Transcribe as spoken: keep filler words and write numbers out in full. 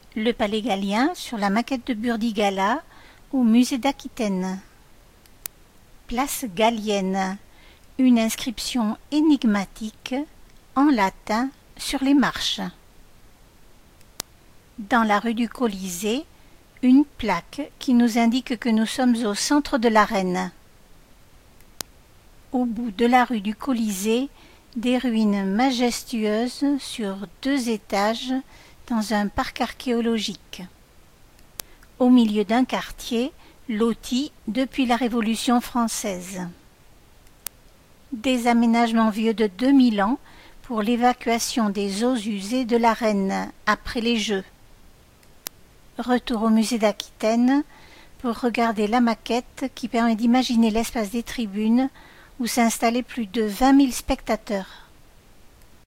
Le Palais Gallien sur la maquette de Burdigala au musée d'Aquitaine. Place Gallienne, une inscription énigmatique en latin sur les marches. Dans la rue du Colisée, une plaque qui nous indique que nous sommes au centre de l'arène. Au bout de la rue du Colisée, des ruines majestueuses sur deux étages dans un parc archéologique. Au milieu d'un quartier, loti depuis la Révolution française. Des aménagements vieux de deux mille ans pour l'évacuation des eaux usées de l'arène après les Jeux. Retour au musée d'Aquitaine pour regarder la maquette qui permet d'imaginer l'espace des tribunes où s'installaient plus de vingt mille spectateurs.